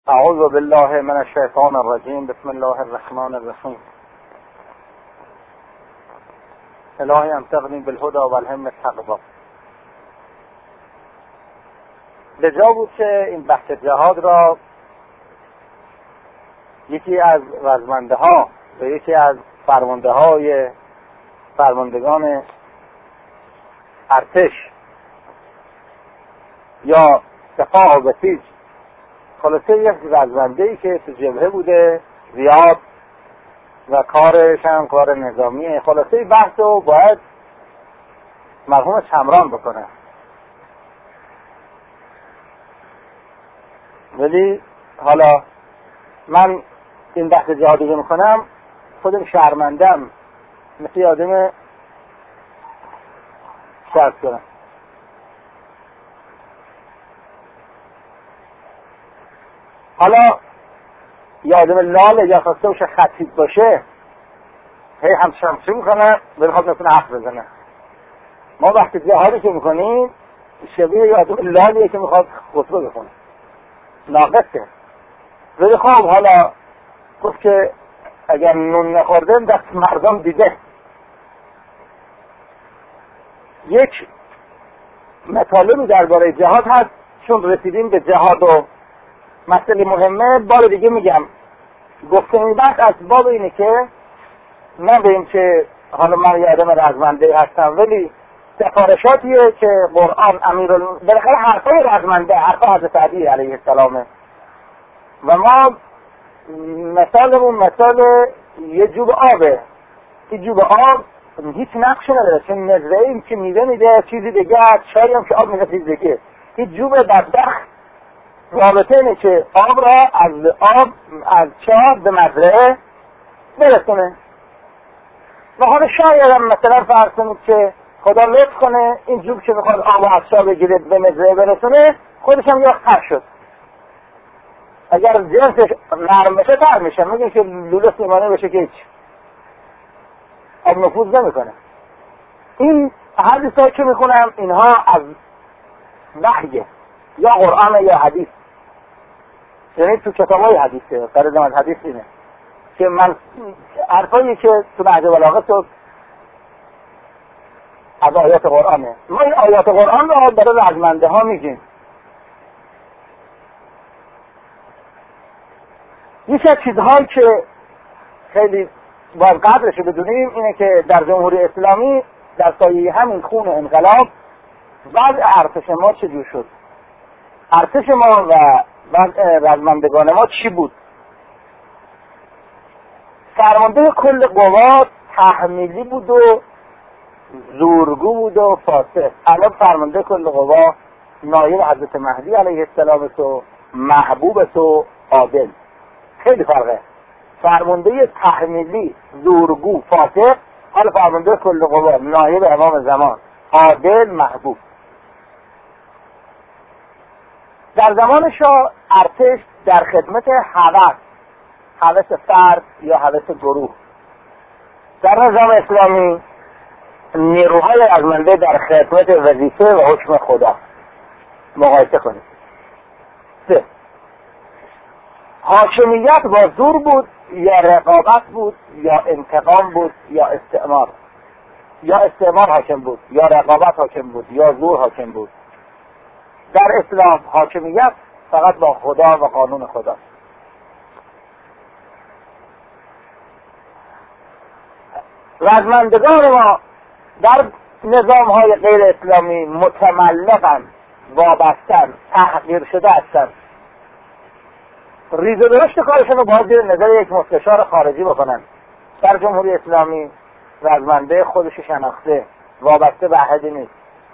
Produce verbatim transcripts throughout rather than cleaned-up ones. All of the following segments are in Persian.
اعوذ بالله من الشیطان الرجیم. بسم الله الرحمن الرحیم. الهی امتقنی بالهدى والهم التقوی. به جا بود که این بحث جهاد را یکی از رزمنده ها و یکی از فرمانده های فرماندگان ارتش یا سپاه و بسیج، خلاصه یک رزمنده‌ای که تو جبهه بوده زیاد و کارش هم کار نظامیه، خلاصه بحث رو باید مرحوم شمران بکنه. ولی حالا من این بحث جهادی رو میکنم، خودم شرمندم، مثل آدم شرط کنم. حالا یه آدم لال یا خواسته باشه خطیب باشه، هی هم شمسی میکنه ولی خواهد نتونه حرف بزنه. ما وقتی جهادی که میکنیم شبیه یه آدم لالیه که میخواد خطبه بکنه، ناقصه. ولی خب حالا گفت که اگر نون نخوردن دست مردم دیده. یک مطالبی درباره جهاد هست، چون رسیدیم به جهاد و مسئله مهمه. بار دیگه میگم گفتم این بحث اسباب اینه که نه به این که حالا من یه آدم رزمنده هستم، ولی سفارشاتیه که قرآن امیر بالاخره حرفای رزمنده، حرفای حضرت علی علیه السلامه و ما مثالمون مثال یه جوب آبه. این جوب آب هیچ نقشی نداره، چون نظره این که میوه میده چیزی دیگه، چایی هم که آب میده چیز دیگه. این جوب بدبخت رابطه اینه که آب را از آب از چاه به مزرعه برسونه. و حالا شاید هم مثلا فرض کنید که خدا لطف کنه این جوب که میخواد آب از چاه بگیره به مزرعه برسونه، خودش هم یا خر شد. اگر جنسش نرم بشه در میشه، میگه که لوله سیمانه بشه که هیچ آب نفوذ نمیکنه. این حدیثایی که میخونم اینها از وحیه، یا قرآن یا حدیث، یعنی تو کتابای حدیثه. قرارم از حدیث اینه که من حرفایی که تو نهج بلاغه تو از آیات قرآنه. ما این آیات قرآن رو برای رزمنده ها میگیم. یکی از چیزهایی که خیلی باید قدرش رو بدونیم اینه که در جمهوری اسلامی در سایه همین خون انقلاب وضع ارتش ما چجور شد. ارتش ما و رزمندگان ما چی بود؟ فرمانده کل قوا تحمیلی بود و زورگو بود و فاسق. الان فرمانده کل قوا نایب حضرت مهدی علیه السلام تو محبوب تو عادل. خیلی فرقه. فرمانده تحمیلی زورگو فاسق، حالا فرمانده کل قوا نایب امام زمان عادل محبوب. در زمان شاه ارتش در خدمت هوس، هوس فرد یا هوس گروه. در نظام اسلامی نیروهای رزمنده در خدمت وظیفه و حکم خدا. مقایسه کنید. سه، حاکمیت با زور بود یا رقابت بود یا انتقام بود یا استعمار. یا استعمار حاکم بود یا رقابت حاکم بود یا زور حاکم بود. در اسلام حاکمیت فقط با خدا و قانون خدا. رزمندگان ما در نظام های غیر اسلامی متملقن، وابستن، تحقیر شده هستن. ریز و درشت کارشون رو باید زیر نظر یک مستشار خارجی بکنن. در جمهوری اسلامی رزمنده خودش شناخته، وابسته به احدی نیست.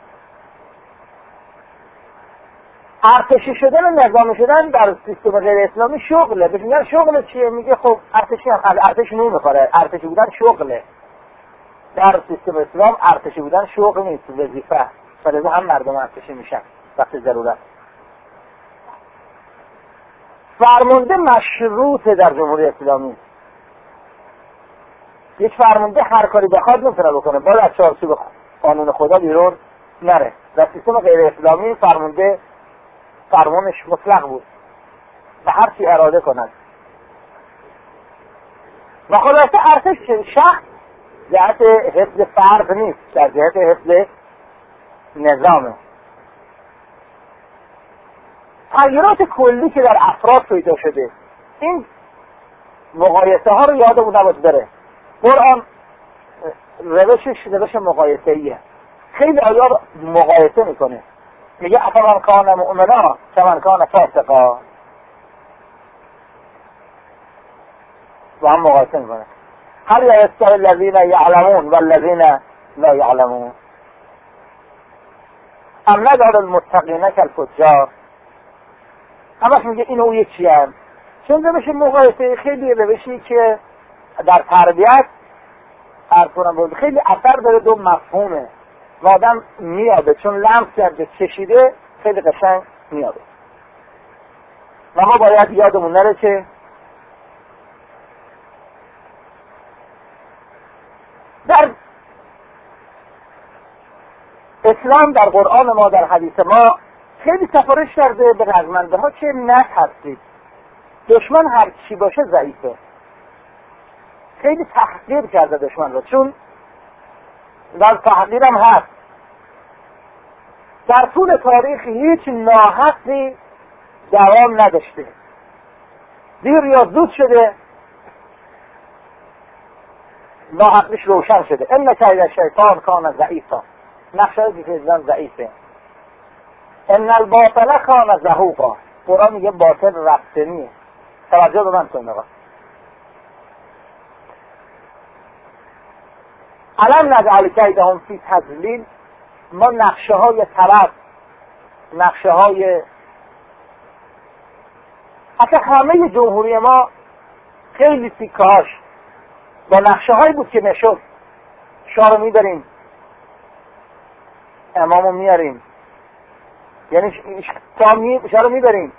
ارتشی شدن و نظامی شدن در سیستم غیر اسلامی شغله. ببینن شغل چیه؟ میگه خب ارتشی هم ارتش نمیخوره، ارتشی بودن شغله. در سیستم اسلام ارتشی بودن شغل نیست، وظیفه. فلذا هم مردم ارتشی میشن وقتی ضرورت. فرمانده مشروطه در جمهوری اسلامی. یک فرمانده هر کاری بخواد نمیتونه بکنه، باید از چارچوب قانون خدا بیرون نره. در سیستم غیر اسلامی فرمانده فرمانش مطلق بود. به هر چی اراده کند. و خلاصه ارتش شخص جهت حفظ فرد نیست، در جهت حفظ نظامه. تغییرات کلی که در افراد پیدا شده، این مقایسه ها رو یادمون نباید بره. قرآن روشش روش مقایسه ایه. خیلی آیا مقایسه میکنه، میگه افمن کان مؤمنا کمن کان فاسقا، و هم مقایسه میکنه. هل یستوی الذین یعلمون والذین لا یعلمون ام نجعل المتقین کالفجار. همش میگه این او یکی هم. چون روش مقایسه خیلی روشی که در تربیت عرض کنم بود خیلی اثر داره، دو مفهومه و آدم میاده، چون لمس کرده چشیده خیلی قشنگ میاده. و ما باید یادمون نره که در اسلام، در قرآن ما، در حدیث ما خیلی سفارش کرده به رزمنده ها که نترسید، دشمن هر چی باشه ضعیفه. خیلی تحقیر کرده دشمن رو، چون در تحقیر هم هست. در طول تاریخ هیچ ناحقی دوام نداشته، دیر یا زود شده ناحقیش روشن شده. ان کید شیطان کان ضعیفا، نقشه که شیطان ضعیفه. ان الباطل کان زهوقا، قرآن میگه باطل رفتنیه. توجه به من کنید آقا. الان نجعل کیدهم فی تضلیل، ما نقشه های طرف، نقشه های حتی همه جمهوری ما خیلی سیکهاش با نقشه هایی بود که نشد. شاه رو میبریم، امام رو میاریم، یعنی شاه رو میبریم،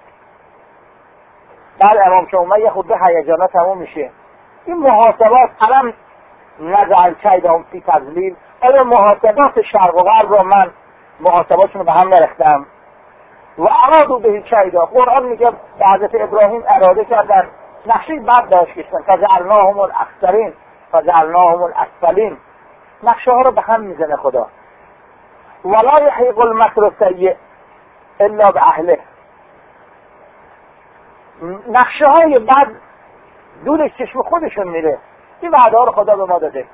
بعد امام که اومد یه خود به هیجانات تموم میشه. این محاسبات الان نجعل کیدهم فی تضلیل، اون محاسبات شرق و غرب رو من محاسباتشون رو به هم نرختم. و ارادوا به کیدا، قرآن میگه به حضرت ابراهیم اراده کردن، نقشه بد داشت کشتن، فجعلناهم الاخسرین فجعلناهم الاسفلین. نقشه ها رو به هم میزنه خدا. ولا یحیق المکر السیء الا باهله، نقشه های بد دورش چشم خودشون میره. این وعده ها رو خدا به ما داده.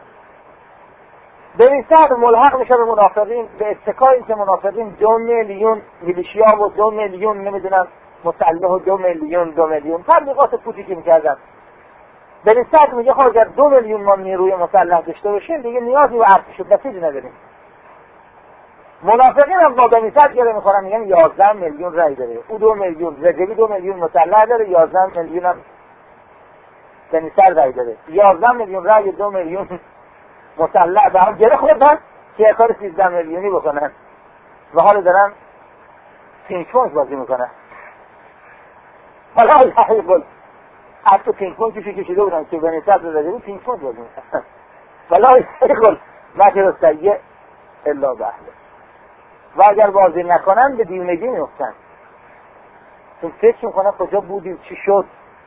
به این سر ملحق میشه به منافقین، به اتکای این که منافقین دو میلیون میلیشیا و دو میلیون نمیدونم مسلح و دو میلیون دو میلیون تبلیغات پوچی که میکردن. به این سر میگه خب اگر دو میلیون ما نیروی مسلح داشته باشیم دیگه نیازی و ارتش و بسیجی نداریم. منافقین هم با بنیسد گره میخورن، میگن یازده میلیون رای داره، او دو میلیون، رجبی دو میلیون مسلح داره، یازده میلیون هم بنیسد رای داره. یازده میلیون رای دو میلیون مسلح به هم گره خوردن که کار سیزده میلیونی بکنن و حال دارن پینگ پونگ بازی میکنن. حالا الهی قل حتی پینگ پونگ کشی کشیده بودن که بنیسد رو داده بود، پینگ پونگ بازی میکنن. ولا الهی قل مکر السیء الا باهله. و اگر بازی نکنن به دیونگی میفتن، چون فکر میکنن کجا بودیم چی شد.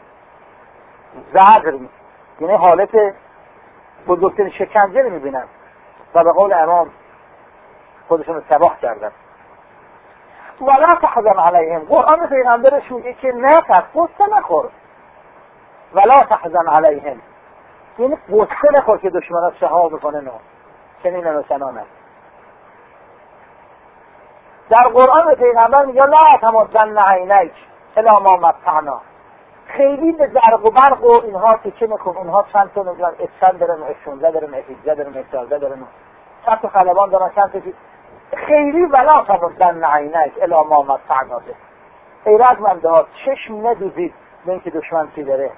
زهر یعنی حالت بزرگترین شکنجه رو میبینن و به قول امام خودشون رو تباه کردن. ولا تحزن علیهم، قرآن پیغمبرش میگه که نه قصه نخور. ولا تحزن علیهم یعنی قصه نخور که دشمنات شها بکنه. نه چنین و چنانه. در قرآن پیغمبر میگه لا تمدن عینیک الی ما متعنا، خیلی به زرق و برق و اینها تکه نکن. اونها چند تا نمیدونم اسفن دارن، شانزده دارن، هجده دارن، چهارده دارن، چند تا خلبان دارن، چند تا خیلی. ولا تمدن عینیک الی ما متعنا به، ای رزمنده ها چشم ندوزید به اینکه دشمن چی داره.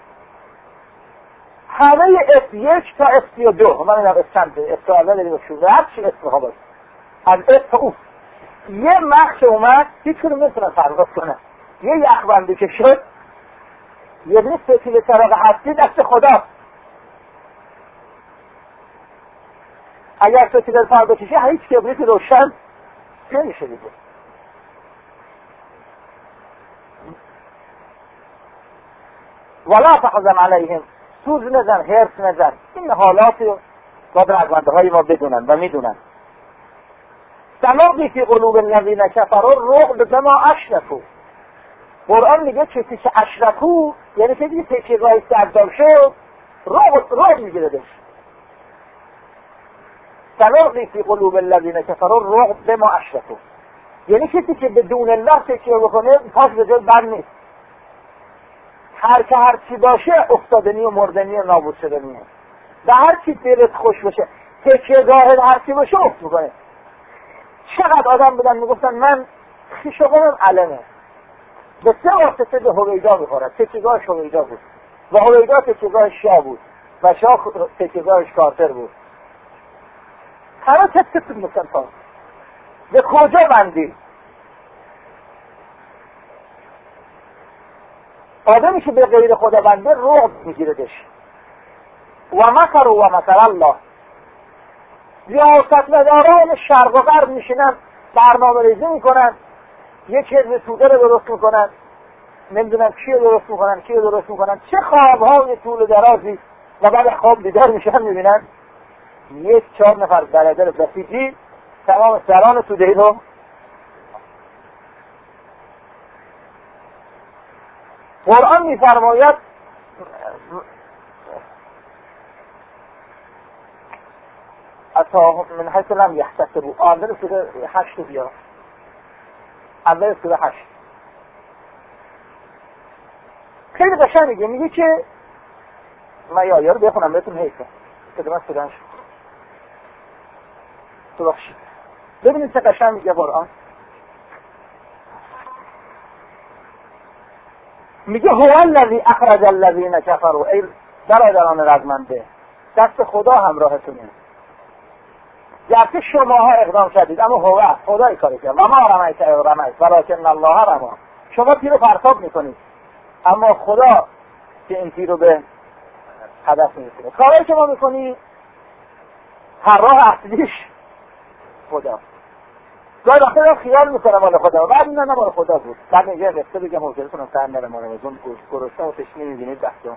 همه اف یک تا اف سی و دو، من اینم اف چند اف چهارده داریم، شده هر چی اسم ها باشه، از اف تا اوف یه مخش اومد هیچ کنم نمیتونن پرواز کنن. یه یخبندی که شد یه دونه ستیل چراغ هستی دست خدا. اگر ستیل پر بکشه هیچ کبریت روشن نمیشه دیگه. ولا تحزن علیهم، سوز نزن، حرص نزن. این حالاتی باید رزمنده های ما بدونن و میدونن. سنقذف فی قلوب الذین کفروا الرعب بما اشرکوا. قرآن میگه کسی که اشرکو، یعنی کسی که تکیهگاه سردار شد، رعب رعب میگیره بهش. سنقذف فی قلوب الذین کفروا الرعب بما اشرکوا، یعنی کسی که بدون الله تکیه بکنه پاس به جای بر نیست. هر که هر چی باشه افتادنی و مردنی و نابود شدنیه. و هر چی دلت خوش باشه تکیهگاه هر چی باشه افت میکنه. چقدر آدم بودن میگفتن من خیشقانم علمه، به سه واسطه به هویدا میخورد. تکیهگاهش هویدا بود و هویدا تکیهگاهش شاه بود و شاه تکیهگاهش کارتر بود. همه تک تک میگفتن تا به کجا بندی؟ آدمی که به غیر خدا بنده رعب میگیردش. و مکر و مکر الله، سیاستمداران شرق و غرب میشینن برنامه ریزی میکنن، یک حزب توده رو درست میکنن، نمیدونم کیو درست میکنن کیو درست میکنن، چه خوابهای طول درازی، و بعد خواب بیدار میشن میبینن یک چهار نفر برادر بسیجی تمام سران توده رو قرآن میفرماید اتا من حیث لم یحتسبوا. اول سوره هشت بیا، اول سوره هشت خیلی قشنگ میگه، میگه که من یه آیه رو بخونم بهتون حیفه که من سودن شد تو بخشید ببینید چه قشنگ میگه قرآن. میگه هو الذی اخرج الذین کفروا، ای برادران رزمنده دست خدا همراهتونه. گرچه شماها اقدام کردید اما هو خدای کاری کرد. و ما رمیت اذ رمیت ولکن الله رمی. شما تیر رو پرتاب میکنید اما خدا که این تیر رو به هدف میرسونه. کاری که ما میکنی هر راه اصلیش خدا. گاهی وقتا خیال میکنه مال خدا، بعد نه نه مال خدا بود. بعد میگه رفته بگم حوصله کنم سر نره مال اون گرسنه و تشنه میبینید دستم.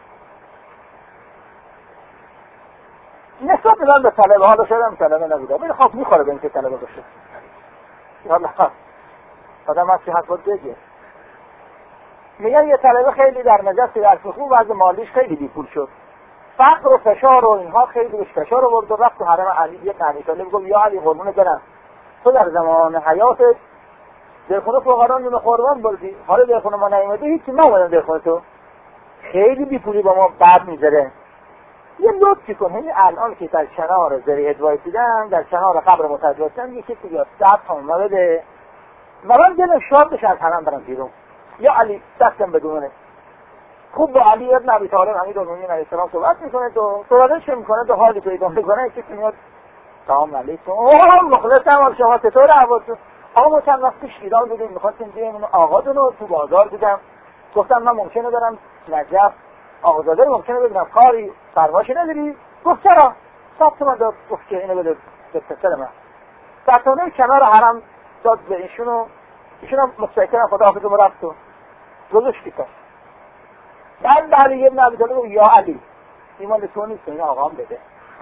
نسبت میدن به طلبه، حالا شدم طلبه نبوده ولی خب میخوره به این که طلبه باشه. حالا آدم از که حد بود بگه. میگن یه طلبه خیلی در نجست درس خوب و از مالیش خیلی بیپول شد، فقر و فشار و اینها خیلی بهش فشار آورد و رفت تو حرم علی. یه قرنی ساله میگفت یا علی قربون برم تو در زمان حیاتت دلخونه فقرا نون قربان بردی، حالا دلخونه ما نیومده هیچی، ما اومدم دلخونه تو، خیلی بیپولی با ما بد میذاره. یه لطفی کن همین الان که در کنار ذریعه وایسیدم در کنار قبر متوجهتم یه کسی بیاد صد تومن بده و من دلم شاد بشه از حرم برم بیرون. یا علی دستم بدونه خوب با علی ابن ابی طالب امیر المؤمنین علیه السلام صحبت میکنه تو صحبتش میکنه تو حالی پیدا میکنه کسی میاد سلام علیکم اوه مخلصم شما چطور احوالتون؟ آقا ما چند وقت پیش ایران بودیم میخواستیم بیایم آقاتون رو تو بازار دیدم، گفتم من ممکنه برم نجف آقازاده رو ممکنه ببینم کاری فرماشی نداری؟ گفت چرا؟ صد تومن داد. گفت که اینو بده به پسر من. صد تومن کنار حرم داد به ایشونو، ایشونم متشکرم خداحافظ و رفت تو گذاشت کتاب. بعد علی ابن ابی طالب یا علی ایمان تو نیست این آقام بده.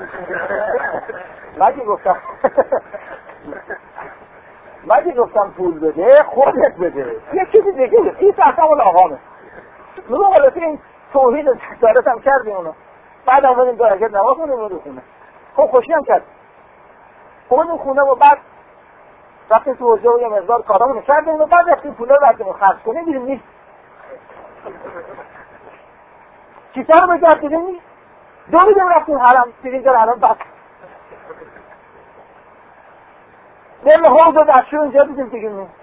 مگه گفتم مگه گفتم پول بده خودت بده یه چیزی دیگه این اصلا اون آقامه. نو غلطی این توحید دارت هم کردیم اونو. بعد آمدیم دو رکعت نماز خوندیم رو خونه. خب خوشی هم کرد. اومدیم خونه و بعد رفتیم تو حوضه و یه مقدار کارامونو کردیم و بعد رفتیم پولا رو رفتیم خرج کنیم دیدیم نیست. چیزا رو بگردیدیم نیست. دو میدیم رفتیم حرم دیدیم در حرم بس. دل حوض و دستشو اینجا دیدیم دیگه نیست.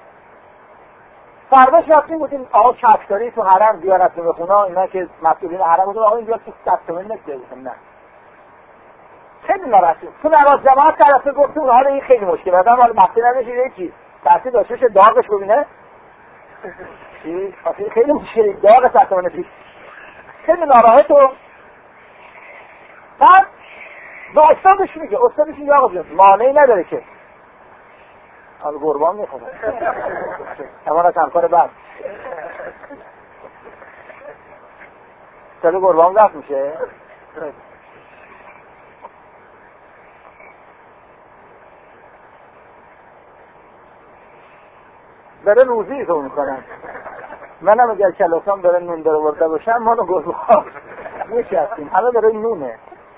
فرداش رفتیم بودیم آقا کفشداری تو حرم بیارت به خونه اینا که مسئولین حرم بودن آقا اینجا تو دستمون نکته بودیم. نه خیلی ناراحتیم. تو نماز جماعت طرفه گفتیم حالا این خیلی مشکل آدم حالا مقصد نداشت یه چیز دستی داشتش داغش ببینه چی خیلی مشکلی داغ سرطمان پیش خیلی ناراحت و بعد به استادش میگه استادش میگه آقا جون مانعی نداره که حالا قربان میخوره اما از همکار بعد سال قربان رفت میشه. داره روزی تو میکنن. منم اگر کلاسام داره نون داره ورده باشم ما رو گربه میشستیم. همه داره نونه.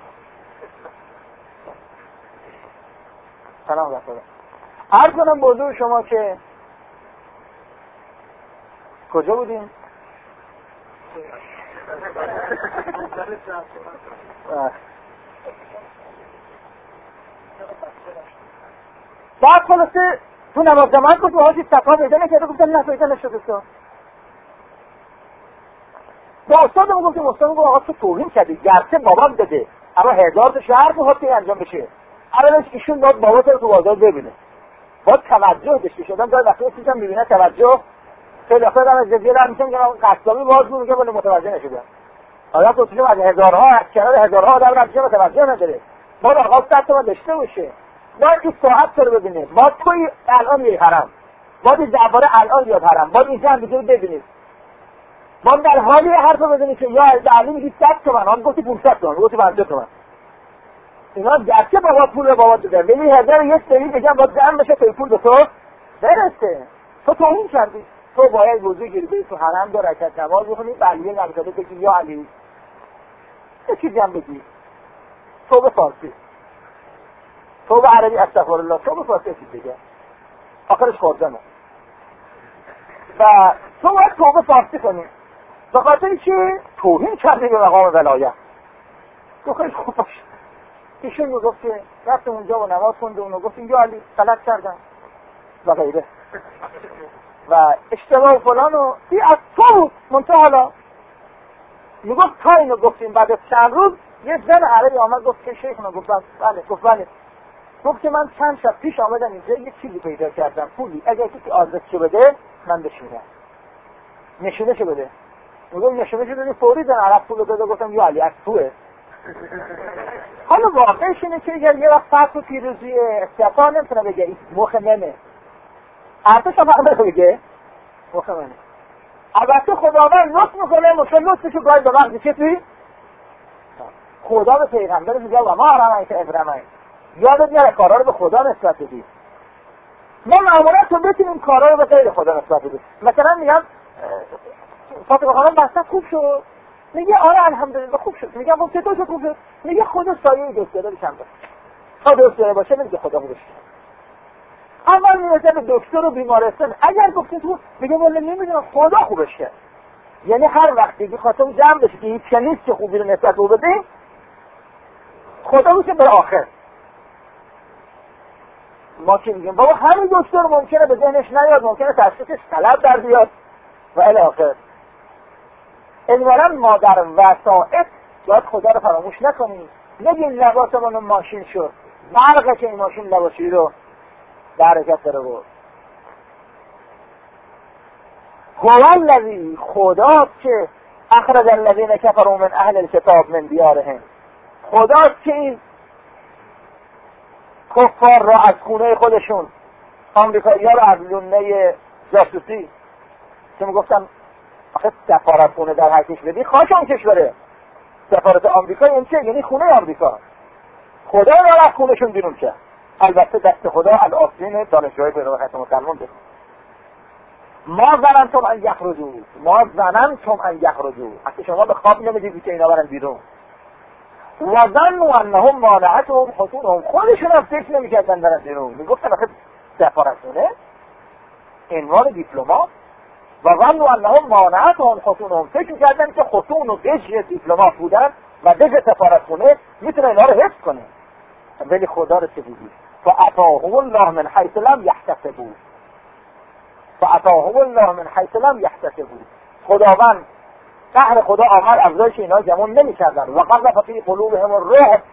سلام رفته عرض کنم بزرگ شما که کجا بودیم؟ بعد خلاصه تو نماز جماعت گفت واجی صفا پیدا نکرده گفتم نه پیدا نشده تو با استادم گفتم استادم گفت آقا تو توهین کردی گرچه بابام داده اما هزار تا شهر تو حتی انجام بشه الانش ایشون باید بابا تو تو بازار ببینه باید توجه داشته شدم داره وقتی چیزم میبینه توجه خیلی وقتا دارم از جزیره رد میشن که قصدامی باز بود که ولی متوجه نشده آیا تو توشم از هزارها از کنار هزارها آدم رد میشه متوجه نداره باید آقا صد تومن داشته باشه باید این ساعت رو ببینه باید توی الان یه حرم باید این درباره الان یاد حرم باید اینجا هم بگیر ببینید باید در حالی حرف رو بزنید که یا علی میگی صد تومن آن گفتی پونصد تومن گفتی پنجاه تومن اینا گرچه بابا پول بابا داده ولی هزار یک سری بگم باید جمع بشه تا پول به تو برسه تو توهین کردی تو باید وضو گیری بری تو حرم دو رکعت نماز بخونی بلیه نبیتاده بگی یا علی یه چیزی هم بگی تو به فارسی تو به عربی استغفرالله تو به فارسی چیز بگه آخرش خوردنه و تو باید تو به فارسی کنی به خاطر که توهین کردی به مقام ولایت تو خیلی خوب باشه ایشون میگفت که رفت اونجا و نماز خونده اونو گفت یا علی غلط کردم و غیره و اشتباه و فلان و این از تو بود منطقه حالا میگفت تا اینو گفتیم بعد از چند روز یه زن عربی آمد گفت که شیخ گفتم بله گفت بله گفت که من چند شب پیش آمدم اینجا یه چیزی پیدا کردم پولی اگر کسی آدرسشو بده من بشونم نشونه شو بده میگم نشونه شو بده فوری زن عرب پول داده گفتم یا علی از توه حالا واقعش اینه که اگر یه وقت فرق و پیروزی استعفا نمیتونه بگه این مخ منه عرضش هم حق بگه مخ منه البته خداوند لطف میکنه مشکل لطفشو گاهی به وقتی چه توی خدا به پیغمبر میگه و ما رمایی که ابرمایی یادت میاره کارا رو به خدا نسبت بدی ما معمولا تو بتونیم کارا رو به غیر خدا نسبت بدیم مثلا میگم فاطمه خانم بسته خوب شد میگه آره الحمدلله خوب شد میگم خب چطور شد خوب شد میگه خدا سایه دکتر بشم تا دکتر باشه نمیگه خدا خوبش اما میرسه به دکتر و بیمارستان اگر گفتی تو میگه ولی نمیدونم خدا خوبش کرد یعنی هر وقتی که خاطر جمع بشه که هیچ نیست که خوبی رو نسبت رو بده خدا میشه به آخر ما که میگیم بابا همین دکتر ممکنه به ذهنش نیاد ممکنه تشخیصش غلط در بیاد و الی آخر اجباراً ما در وسائط باید خدا رو فراموش نکنیم نگیم لباسمون ماشین شد برقه که این ماشین لباسی رو در حرکت داره بود هو الذی خدا که اخرج الذین کفروا من اهل الکتاب من دیارهم خدا که این کفار را از خونه خودشون آمریکایی ها را از لونه جاسوسی که میگفتن آخه سفارت خونه در هر کشور بدی خواهش اون کشوره سفارت آمریکا این چه؟ یعنی خونه آمریکا خدا را از خونهشون بیرون کرد البته دست خدا الافرین دانشجوهای پیرو ختم مسلمان بید ما ظننتم ان یخرجوا ما ظننتم ان یخرجوا حتی شما به خواب نمیدید که اینا برن بیرون و ظنوا انهم مانعتهم حصولهم خودشون هم فکر نمیکردن برن بیرون میگفتن آخه سفارتخونه عنوان دیپلمات و ظنوا انهم مانعتهم حصولهم فکر میکردن که حصون و دژ دیپلمات بودن و دژ سفارتخونه میتونه اینا رو حفظ کنه ولی خدا رو چه بودی فأتاهم الله من حیث لم یحتسبوا فأتاهم الله من حیث لم یحتسبوا خداوند قهر خدا آمد افزایش اینا جمعون نمی کردن و قذف فی قلوبهم الرعب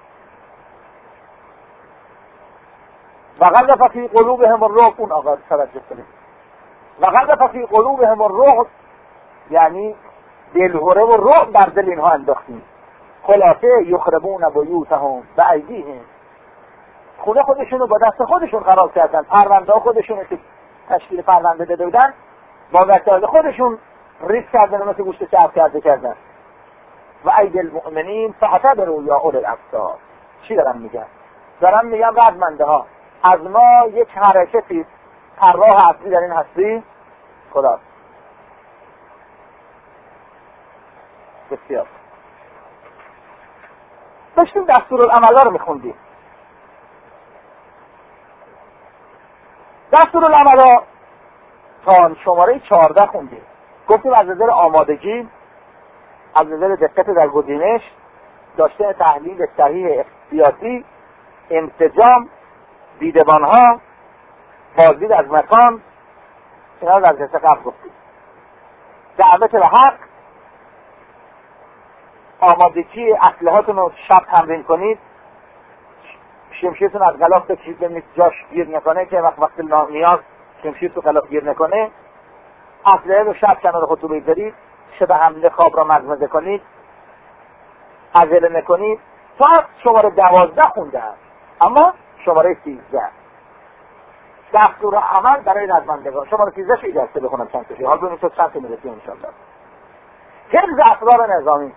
و قذف فی قلوبهم الرعب اون آقا توجه کنید و قذف فی قلوبهم الرعب یعنی دلهره و رعب در دل اینها انداختیم خلاصه یخربون بیوتهم بایدیهم خونه خودشون رو با دست خودشون خراب کردن پرونده خودشون که تشکیل پرونده داده بودن با وسایل خودشون ریسک کردن مثل گوشت چرب کرده کردن و اید المؤمنین فاعتبروا یا اولی الابصار. چی دارم میگم؟ دارم میگم رزمنده ها، از ما یک حرکتی طراح اصلی در این هستی خدا. بسیار داشتیم دستورالعمل‌ها رو میخوندیم. دستورالعمل‌ها تا شماره چهارده خوندیم. گفتیم از نظر آمادگی، از نظر دقت در گزینش، داشتن تحلیل صحیح احتیاطی، انسجام، دیدبانها، بازدید از مکان، اینا رو در جلسه قبل گفتیم. دعوت به حق، آمادگی اسلحه‌تون رو شب تمرین کنید، شمشیرتون از غلاف بکشید ببینید جاش گیر نکنه که وقت وقت نیاز شمشیر تو غلاف گیر نکنه. اسلحه رو شب کنار خودتون بگذارید، شب حمله خواب را مزمزه کنید، عجله نکنید. تا شماره دوازده خونده هست، اما شماره سیزده دستور عمل برای رزمندگان. شماره سیزده شو اجازه بخونم چند تاشی، حال ببینید تو چند تا میرسیم انشاءالله. حفظ اسرار نظامی.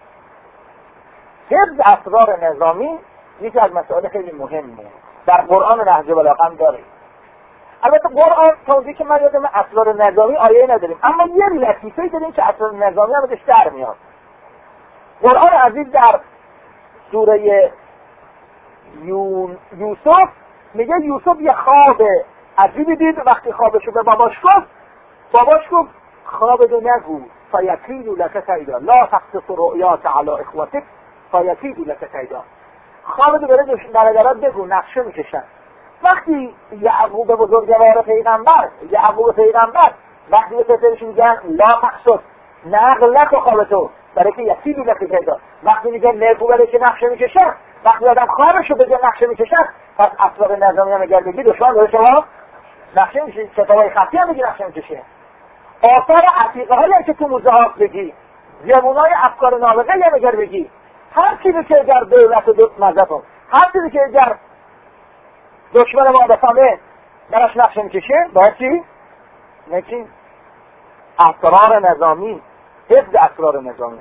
حفظ اسرار نظامی یکی از مسائل خیلی مهمه، در قرآن نهج بلاغه هم داره. البته قرآن توضیح که من یادم اسرار نظامی آیه نداریم، اما یه لطیفه داریم که اسرار نظامی هم ازش در میاد. قرآن عزیز در سوره یون... یوسف میگه یوسف یه خواب عجیبی دید. وقتی خوابشو به باباش گفت، باباش گفت خوابتو نگو فیکیدوا لک کیدا لا تقصص رؤیاک علی اخوتک فیکیدوا لک کیدا. خوابتو بره برادرات بگو، نقشه میکشن. وقتی یعقوب بزرگوار پیغمبر، یعقوب پیغمبر وقتی به پسرش میگن لا تقصص، نقل نکن خوابتو، برای که یکیدوا لک کیدا. وقتی میگن نگو برای که نقشه میکشن، وقتی آدم خوابشو بگه نقشه میکشن، پس اسرار نظامی هم اگر بگی دشمن داره شما نقشه میشه. کتابای خطی هم بگی نقشه میکشه. آثار عتیقه هایی که تو موزه ها بگی، زبونای افکار نابغه هم اگر بگی، هر چیزی که اگر دولت و دوست مذهبم، هر چیزی که اگر دشمن ما بفهمه براش نقشه میکشه، باید چی؟ نچین اسرار نظامی، حفظ اسرار نظامی.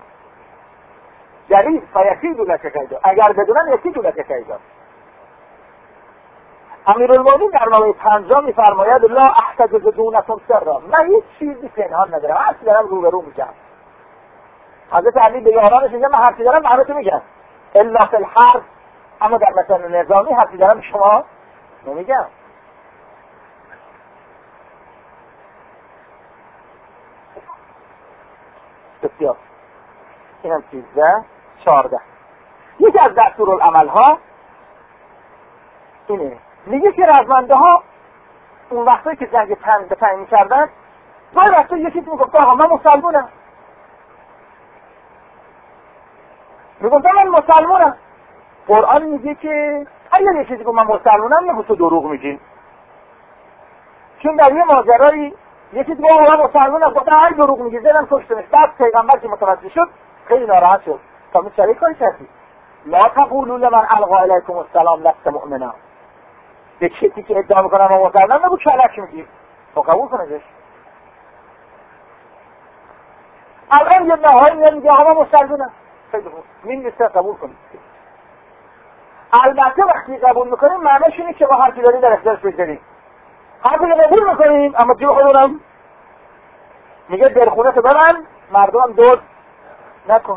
دلیل فیکیدوا لک کیدا، اگر بدونن یکیدوا لک کیدا. امیرالمومنین در نامه پنجم میفرماید لا احتجز دونکم سرا، من هیچ چیزی پنهان ندارم، هر چی دارم روبرو میگم. حضرت علی به یارانش میگه من هر چی دارم همه تو میگم، الا فی الحرب، اما در مثلا نظامی هر چی دارم شما نمیگم. بسیار اینم سیزده چهارده. یکی از دستورالعمل ها اینه، میگه که رزمنده ها اون وقتی که جنگ تن به تن میکردن، باید وقتی یکی میگفت آقا من مسلمونم، میگفت من مسلمونم. قرآن میگه که اگر یکی دیگه من مسلمونم نگو تو دروغ میگی. چون در یه ماجرایی یکی دیگه من مسلمونم گفت هر دروغ میگی زدن کشتنش. بعد پیغمبر که متوجه شد خیلی ناراحت شد. تا می چه کاری کردی؟ لا تقولوا لمن القى الیکم السلام لست مؤمنا. به کسی که ادعا میکنه ما مسلمانم نگو کلک میگی، تو قبول کنیش. الان یه نهایی میگه آقا ما مسلمانم، خیلی خوب این نیست قبول کنید. البته وقتی قبول میکنیم معنیش اینه که با هر چی داریم در اختیارش بگذاریم. هر چی قبول میکنیم اما جیب خودمون میگه در خونه تو ببند، مردم دور نکن.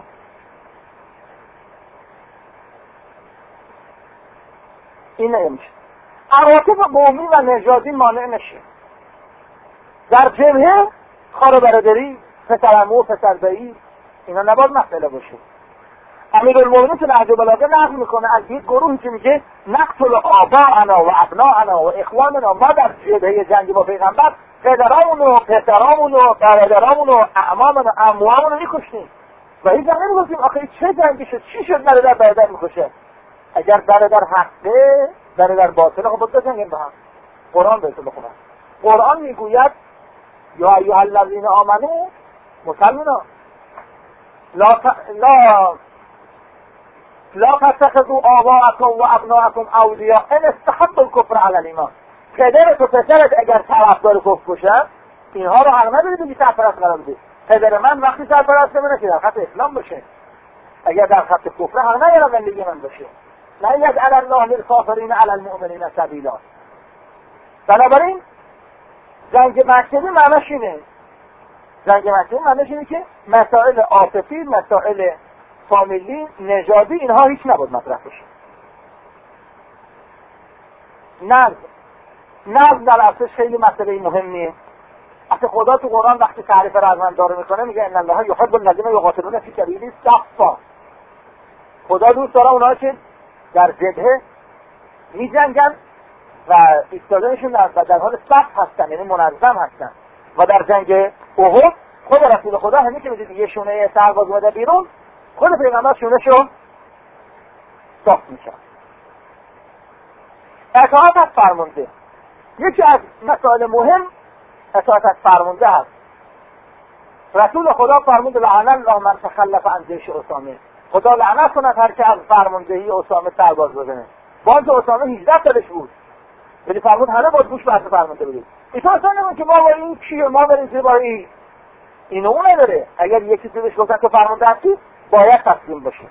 این نمیشه. عواطف قومی و نژادی مانع نشه. در جبهه خار برادری، پسرعمو، پسربایی، اینا نباید مسئله باشه. امیرالمومنین تو نهج بلاغه نقل میکنه از یک گروهی که میگه نقتل آباءنا و ابناءنا و اخواننا، ما در جبهه جنگی با پیغمبر پدرامون و پسرامون و برادرامون و اعمامون و عموامون رو میکشتیم و هیچ وقت نمیگفتیم آخه چه جنگی شد، چی شد برادر برادر میکشه. اگر برادر حقه برادر باطله خب باید بجنگیم با هم. قرآن بهتون بخونم. قرآن میگوید یا ایها الذین آمنو مسلمونا لا ت... لا لا تتخذوا آباءکم و ابناءکم اولیاء ان استحبوا الکفر علی الایمان. پدرت و پسرت اگر طرفدار کفر باشن اینها رو حق ندارید بگی سرپرست قرار بدید. پدر من وقتی سرپرست منه که در خط اسلام باشه، اگر در خط کفر حق ندارم زندگی من باشه. نه یجعل الله للکافرین علی المؤمنین سبیلا. بنابراین جنگ مکه معناش اینه، جنگ مکه معناش اینه که مسائل عاطفی، مسائل فامیلی، نژادی، اینها هیچ نبود مطرح بشه. نظم نظم در اصل خیلی مسئله مهمیه. اصلا خدا تو قرآن وقتی تعریف رزمندار رو میکنه میگه ان الله یحب الذین یقاتلون فی سبیله صفا. خدا دوست داره اونها که در جبهه میجنگن و ایستادنشون در, در حال صف هستن، یعنی منظم هستن. و در جنگ احد خود رسول خدا همین که میدید یه شونه سرباز اومده بیرون، خود پیغمبر شونهشو صاف میشه. اطاعت از فرمانده یکی از مسائل مهم اطاعت از فرمانده هست. رسول خدا فرمود لعن الله من تخلف عن جیش اسامه. خدا لعنت کند هر که از فرماندهی اسامه سرباز بزنه. باز اسامه هجده سالش بود، ولی فرمود همه باید گوش به فرمانده بدید. اینا اصلا نمون که ما با این چیه، ما بریم زیر بار این اینو اون نداره. اگر یکی چیزش گفتن که فرمانده هستی باید تسلیم باشی.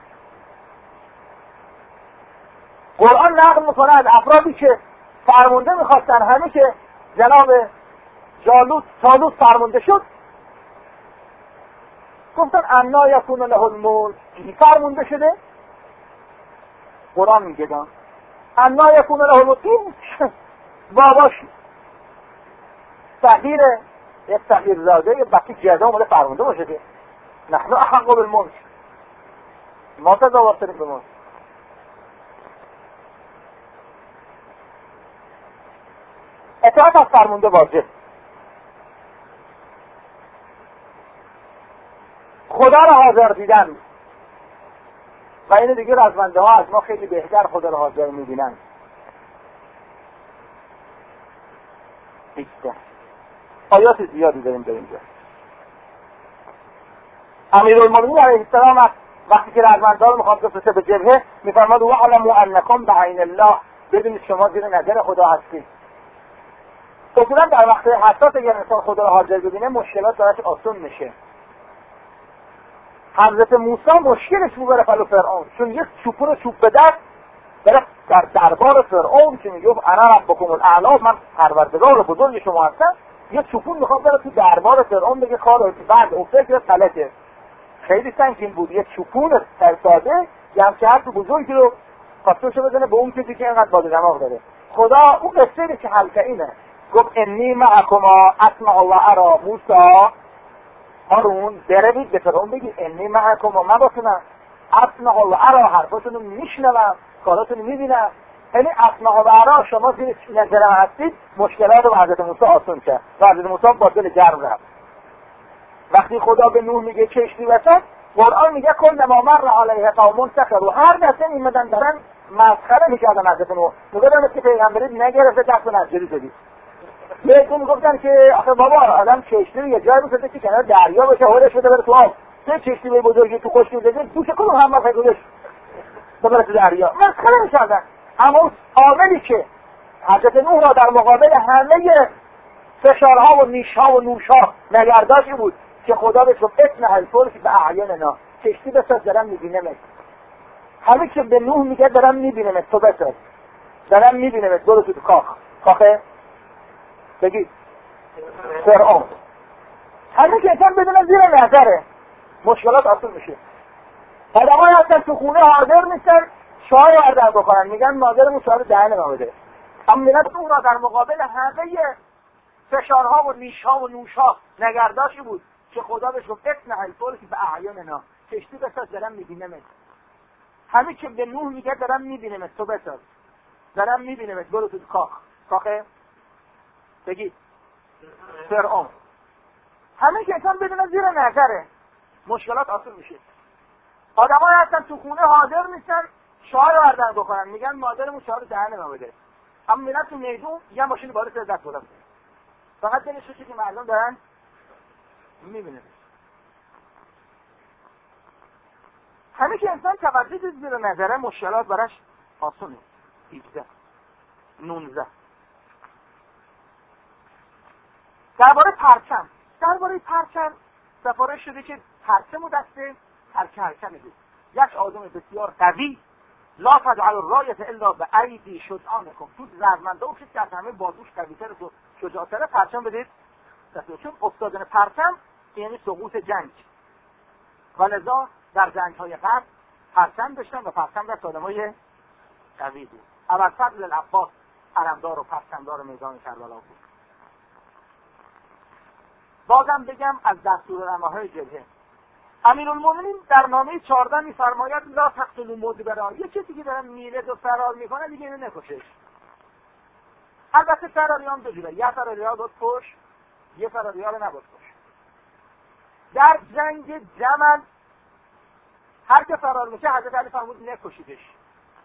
قرآن نقل میکنه از افرادی که فرمانده میخواستن، همه که جناب جالوت طالوت فرمانده شد گفتن انا یکون له الملک. کی فرمانده شده؟ قرآن میگه دان انا یکون له الملک باباش صغیره، یک صغیر زاده، یک بچه جزا اومده فرمانده باشه که نحن احق بالملک، ما تزاورتنیم به ملک. اطاعت از فرمانده واجب. خدا را حاضر دیدن و این دیگه رزمنده ها از ما خیلی بهتر خدا را حاضر میبینن. بیشتر آیات زیادی داریم در اینجا. امیرالمومنین علیه السلام وقتی که رزمنده ها رو میخواد بفرسته به جبهه میفرماد واعلموا انکم بعین الله، ببینید شما زیر نظر خدا هستید. اصولا در وقت حساس اگر انسان خدا را حاضر ببینه مشکلات براش آسون میشه. حضرت موسی مشکلش بود بره پلو فرعون، چون یک چوپون چوب به دست بره در دربار فرعون که میگه انا ربکم الاعلی، من پروردگار بزرگ شما هستم، یک چوپون میخواد بره تو دربار فرعون بگه کار بعد او فکر غلطه. خیلی سنگین بود، یک چوپون ساده یه همچه حرف بزرگی رو خواستوشو بزنه به اون کسی که اینقدر باد دماغ داره. خدا اون قصه که حلقه اینه، گفت انی معکما اسمع و ارا. موسی هارون بروید به فرعون بگید انی معکما، من باتونم اسمع و ارا، حرفاتونو میشنوم، کاراتونو میبینم. یعنی اسمع و ارا، شما زیر نظرم هستید. مشکلات رو حضرت موسی آسون کرد و حضرت موسی با دل گرم رفت. وقتی خدا به نوح میگه کشتی وسط، قرآن میگه کل ما مر علیه قوم سخروا، هر دسته میمدن دارن مسخره میکردن حضرت نوح. میگفتن که پیغمبری نگرفته دست نجاری زدید. بهتون میگفتن که آخه بابا آدم کشتی رو یه جای بسازه که کنار دریا بشه، هولش بده بره تو آب. چه کشتی به بزرگی تو خشکی بزنه تو چه کنم هم فکرش بره تو دریا. مسخره میکردن. اما اون عاملی که حضرت نوح را در مقابل همه فشارها و نیشها و نوشها نگرداشی بود که خدا بهش گفت اسم الفلک به اعیننا، کشتی بساز دارم میبینمت. همه که به نوح میگه دارم میبینمت، تو بساز، دارم میبینمت، برو تو کاخ. کاخه بگید فرعون. همه که انسان بدونه زیر نظره مشکلات آسون میشه. آدمای هستن تو خونه حاضر نیستن چای آردن بکنن، میگن مادرمون چای دهن ما بده. اما ملت اون را در مقابل همه فشارها و نیشها و نوشها نگرداشی بود که خدا بهش گفت اسم الفلک به اعیننا، کشتی بساز دارم میبینمت. همه که به نوح میگه دارم میبینمت، تو بساز، دارم میبینمت، برو تو کاخ. کاخه بگید فرعون. همه که انسان بدونه زیر نظره مشکلات آسون میشه. آدمای هستن تو خونه حاضر نیستن چای آردن بکنن، میگن مادرمون چای رو دهن ما بده. اما میرن تو میدون یه ماشین بالا سر دست بردن، فقط دلش رو که مردم دارن میبینه. همه که انسان توجه زیر نظره مشکلات براش آسونه. هجده نونزده درباره پرچم. درباره پرچم سفارش شده که پرچم و دسته هر که هرچمه بود. یک آدم بسیار قوی، لا تجعل الرایة الا به ایدی شجعانکم، تو زرمنده و کسی که از همه بازوش قوی‌تر و شجاع‌تره پرچم بدید دستور. چون افتادن پرچم یعنی سقوط جنگ، و لذا در جنگ‌های قبل پرچم داشتن و پرچم دست آدمای قوی بود. ابوالفضل العباس علمدار و پرچمدار میدان کربلا بود. بازم بگم از دستورالعمل‌های جبهه، امیرالمومنین در نامه چهارده می‌فرماید لا تقتلوا مدبرا، یه کسی که داره میره و فرار میکنه دیگه اینو نکشش. البته فراری هم دو جوره، یه فراری ها بود کش، یه فراری ها رو نبود کش. در جنگ جمل هر که فرار میشه حضرت علی فرمود نکشیدش.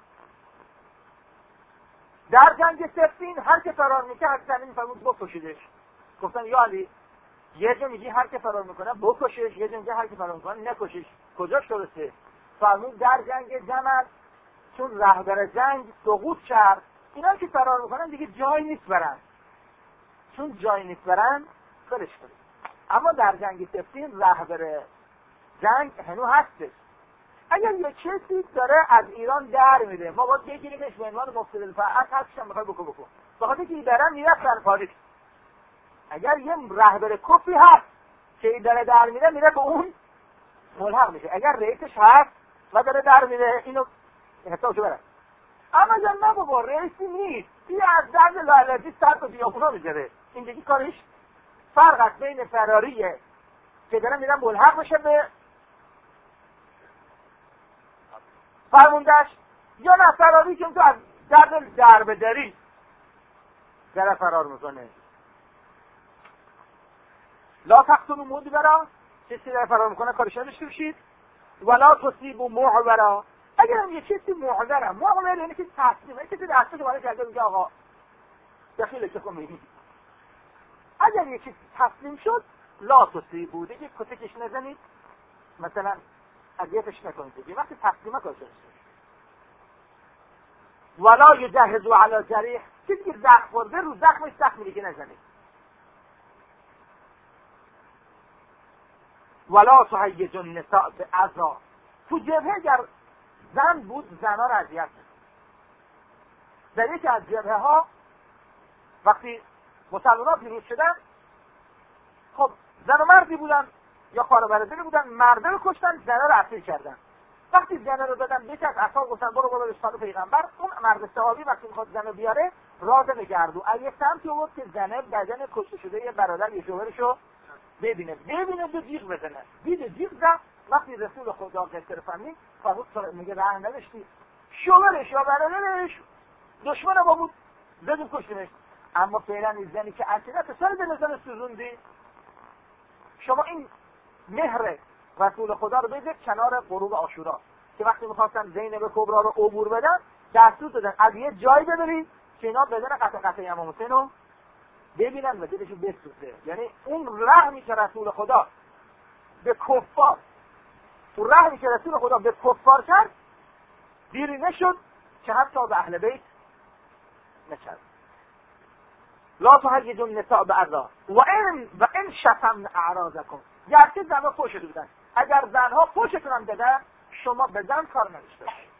در جنگ صفین هر که فرار میشه حضرت علی فرمود بکشیدش. گفتن یا علی، یه جا میگی هر که فرار میکنه بکشش، یه جا میگی هر که فرار میکنه نکشش، کجاش درسته؟ فرمود در جنگ جمل چون رهبر جنگ سقوط کرد، اینا که فرار میکنن دیگه جایی نیست برن، چون جایی نیست برن خلش کنید. اما در جنگ صفین رهبر جنگ هنو هستش. اگر یه کسی داره از ایران در میره، ما باید بگیریمش به عنوان مفسد الفاعل، هستش هم بخوای بکن بکن بخاطر که دارن میرفت در پاریس. اگر یه رهبر کفی هست که این داره در میره، میره به اون ملحق میشه. اگر رئیسش هست و داره در میره، اینو حسابشو بره. اما اگر نه بابا رئیسی نیست، این از درد لالتی سر تو بیابونا میذاره، این دیگه کارش فرق است بین فراریه که داره میره ملحق بشه به فرموندهش، یا نه فراری که تو از درد دربه داری داره فرار میکنه. لا تقتلوا مدبرا، کسی داره فرار میکنه کارش نداشته باشید. ولا تصیبوا معبرا، اگر هم یه کسی معبره، معبر یعنی که تسلیمه، کسی دسته که بالا کرده میگه آقا دخیله که خمیدی. اگر یه کسی تسلیم شد لا تصیبوا، دیگه کتکش نزنید، مثلا اذیتش نکنید، دیگه وقتی تسلیمه کارش نداشته. ولا یجهزوا علی جریح، کسی که زخم خورده رو زخمش زخم دیگه نزنید. ولا تهیج النساء بعذا، تو جبهه اگر زن بود زنها را اذیت کرد. در یکی از جبهه ها وقتی مسلمان‌ها پیروز شدن، خب زن و مردی بودن یا خانواده‌ای بودن، مرده رو کشتن، زنها رو اسیر کردن. وقتی زنها رو دادن بیش از اصحاب گفتن برو برو به پیغمبر، اون مرد صحابی وقتی میخواد زنو بیاره راز نگردو اگه سمتی بود که زنه بدن کشته شده یه برادر یه شوهرشو ببینه ببینه دو جیغ بزنه، دید جیغ زد. وقتی رسول خدا ذکر فرمید فرمود میگه راه نداشتی، شوهرش یا برادرش دشمن با بود زدیم کشتیمش. اما فعلا این زنی که عقیدت سر به نظر سوزوندی، شما این مهر رسول خدا رو بذارید کنار غروب عاشورا که وقتی میخواستن زینب کبرا رو عبور بدن دستور دادن از یه جایی ببرید که اینا بدن قطع قطع امام حسین رو ببینن و دلشو بسوزه. یعنی اون رحمی که رسول خدا به کفار اون رحمی که رسول خدا به کفار کرد دیری نشد که حتی به اهل بیت نکرد. لا تهیجوا النساء بعذا و ان و ان شتمن اعراضکم، گرچه زنها فحش شده بودن، اگر زنها فحشتون هم دادن شما به زن کار نداشته باشید.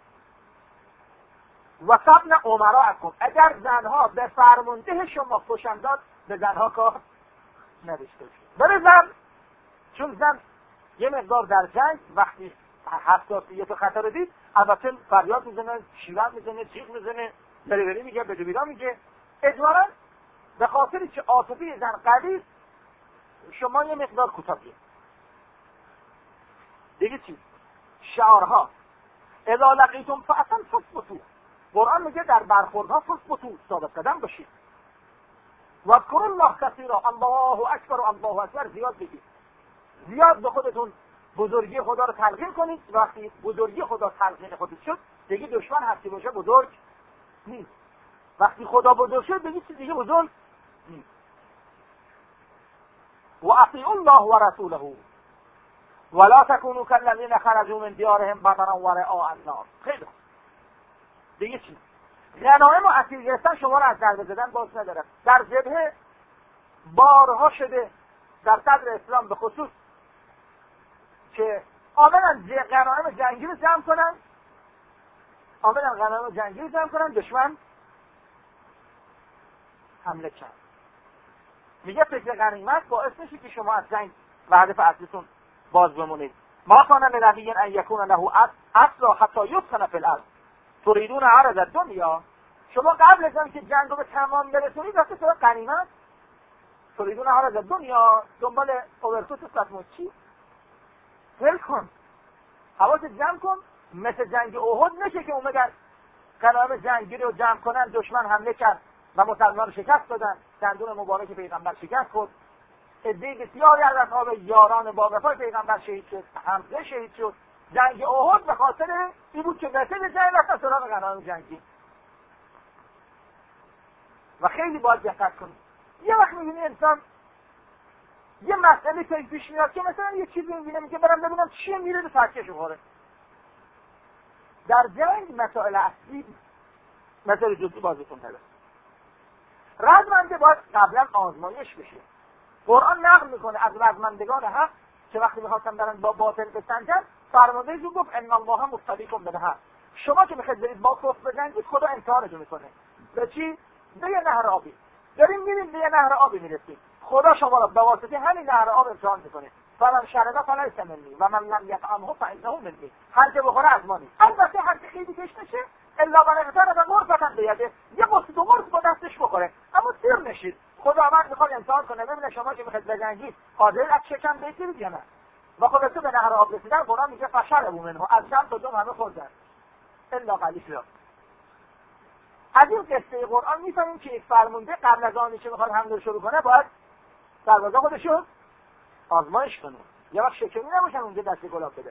و سبن امراءکم، اگر زنها به فرمانده شما فحش داد به زنها کار نداشته باشید. بره زن، چون زن یه مقدار در جنگ وقتی حساسیت خطر رو دید البته فریاد میزنه، شیون میزنه، جیغ میزنه، بری بری میگه، بده بیرا میگه. اجبارا به خاطری که عاطفه زن قوی شما یه مقدار کوتاه گیر. دیگه چی؟ شعارها اذا لقیتم فأسا فاثبتوا، قرآن میگه در برخوردها فاثبتوا، ثابت قدم باشید. واذکروا الله کثیرا، الله اکبر و الله اکبر زیاد بگید، زیاد به خودتون بزرگی خدا رو تلقین کنید. وقتی بزرگی خدا تلقین خودت شد دیگه دشمن هستی باشه بزرگ نیست. وقتی خدا بزرگ شد دیگه چیز دیگه بزرگ نیست. و اطیعوا الله و رسوله ولا تكونوا كالذين خرجوا من ديارهم بطرا ورئاء الناس. خیلی دیگه چی؟ غنایم و اسیر گرفتن شما رو از ضربه زدن باز نداره. در جبهه بارها شده در صدر اسلام به خصوص که آمدن غنایم جنگی رو جمع کنن آمدن غنایم جنگی رو جمع کنن دشمن حمله کرد. میگه فکر غنیمت باعث میشه که شما از جنگ و هدف اصلیتون باز بمونید. ما کان لنبی ان یکون له اسری حتی یثخن فی الارض تريدون عرض الدنیا. شما قبل از اینکه جنگ رو به تمام برسونید رفته سراغ غنیمت. تريدون عرض الدنیا، دنبال اوورتوت سطح چی؟ ول کن، حواست جمع کن. مثل جنگ احد نشه که اومدن غنایم جنگی رو جمع کنن، دشمن حمله کرد و مسلمان رو شکست دادن، دندون مبارک پیغمبر شکست خورد، عده بسیاری از اصحاب یاران با وفای پیغمبر شهید شد، حمزه شهید شد. جنگ احد به خاطر این بود که مثل جنگ رفتن سراغ غنایم جنگی. و خیلی باید دقت کنید. یه وقت میبینی انسان یه مسئله که پیش میاد که مثلا یه چیزی میبینه میگه برم ببینم چیه، میره به فکرش بخوره. در جنگ مسائل اصلی مسائل جزئی بازیتون هست. رزمنده باید قبلا آزمایش بشه. قرآن نقل میکنه از رزمندگان حق که وقتی میخواستن برن با باطل بسنجن، فرماندهشون گفت ان الله مبتلیکم بالحق. شما که میخواید برید با کفر بجنگید خدا امتحانتون میکنه. به چی؟ به یه نهر آبی. داریم میریم به یه نهر آبی میرسیم. خدا شما را به واسطه همین نهر آب امتحان میکنه. فمن شرب فلیس منی و من لم یطعمه فانه منی. هر که بخوره از ما نیست. البته هر که خیلی تشنه الا من اغترف غرفة بیده، یه قصد دو مرد با دستش بخوره، اما سیر نشید. خداوند میخواد امتحان کنه ببینه شما که میخواید بجنگید قادر از شکم بگیرید یا نه. و خب تو به نهر آب رسیدن قرآن میگه فشربوا منه، از شم تا دم همه خوردن الا قلیلا. از این قصه قرآن میفهمیم که یک فرمانده قبل از آنی که میخواد حمله شروع کنه باید سربازا خودشو آزمایش کنه. یه وقت شکمی نباشن اونجا دست گلاب بده.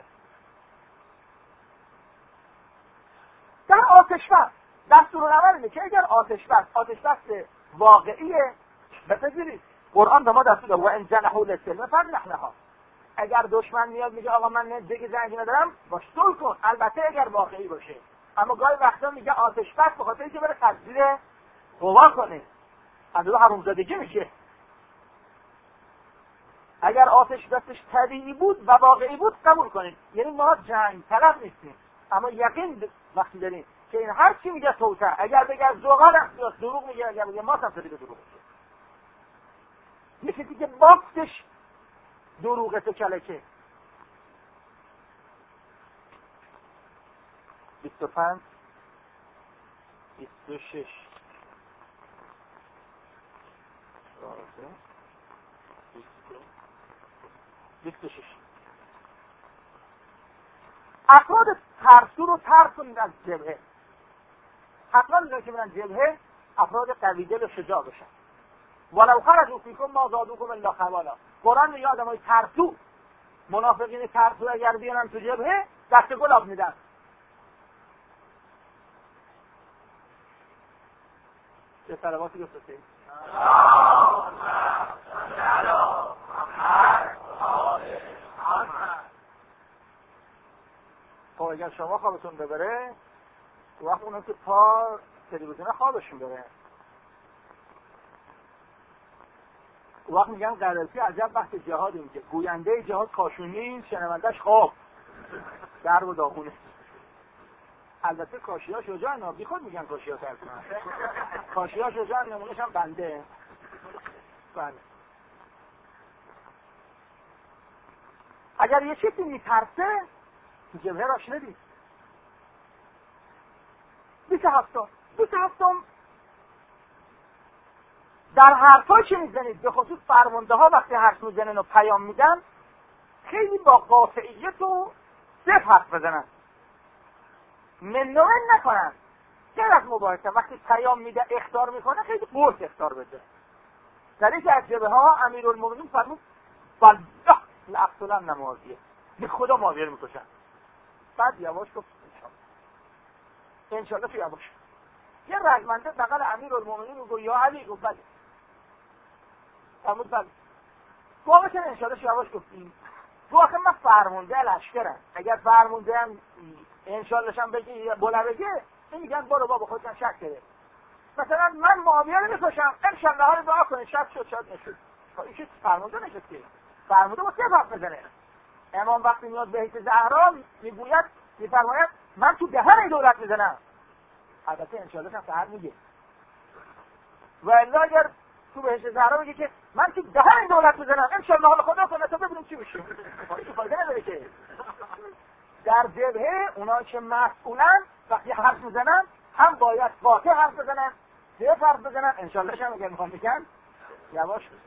در آتش بس دستورالعمل اینه که اگر آتش بس آتش بس واقعیه بپذیرید. قرآن به ما دستور داده و ان جنحوا للسلم فاجنح لها. اگر دشمن میاد میگه آقا من دیگه جنگی ندارم، باش صلح کن، البته اگر واقعی باشه. اما گاهی وقتا میگه آتش بس به خاطر اینکه بره تجزیه قوا کنه، از اون حرومزادگی میشه. اگر آتش بسش طبیعی بود و واقعی بود قبول کنید، یعنی ما جنگ طلب نیستیم، اما یقین وقتی داریم که این هر چی میگه توته، اگر بگه زغال اختیار دروغ میگه، اگر بگه ما تفسیری به دروغ میگه. یه چیزی که بافتش دروغه تو کلکه. بیست و پنج بیست و شش بیست و شش افراد ترسو رو ترس کنید از جبهه. حتما میگن که برن جبهه افراد قوی دل و شجاع بشن. ولو خرجوا فیکم ما زادوکم الا خبالا. قرآن میگه آدمای ترسو، منافقین ترسو اگر بیانن تو جبهه دست گلاب میدن. چه صلواتی گفته؟ خب اگر شما خوابتون ببره وقت اونم که پا تلویزیون خوابشون بره. وقت میگن قرارسی عجب وقت جهاد میگه گوینده جهاد کاشونی شنوندش خواب در و داخونه. البته کاشی ها شجاعن، بی خود میگن کاشی ها ترسن. کاشی ها شجاعن، نمونش هم بنده. بله. اگر یه چیزی میترسه تو جبهه راش ندید. بیست هفتم بیست هفتم در حرفا که میزنید به خصوص فرمانده ها وقتی حرف میزنن و پیام میدن خیلی با قاطعیت و صف حرف بزنن، منومن نکنن. غیر از مبارکه وقتی پیام میده اخطار میکنه خیلی قرص اخطار بده. در این از جبهه ها امیرالمومنین فرمود والله لاقتلن معاویه، به خدا معاویه رو میکشن. بعد یواش گفت انشالله تو یواش. یه رزمنده بغل امیرالمومنین میگه یا علی، گفت بله. فرمود بله. گفت چرا انشالله تو یواش گفتیم؟ تو آخه من فرمانده لشکرم، اگر فرمانده هم انشالله شم بگی بولا بگه این میگن برو بابا خودتن شک کرده. مثلا من معاویه رو میکشم انشالله ها رو دعا کنه شک شد شد نشد. این که فرمانده نشد که فرمانده با سه حرف بزنه. امام وقتی میاد بهشت زهرا میگوید میفرماید من تو دهن این دولت میزنم. البته انشالله هم سهر میگه و الا اگر تو بهشت زهرا میگه که من تو دهن این دولت میزنم انشالله حال خدا کنه تا ببینیم چی میشه. فایده نداره که در جبهه اونا که مسئولن وقتی حرف میزنن هم باید واقع حرف بزنن زیاد حرف بزنن انشالله هم اگر میخوان بگن یواش بزنن.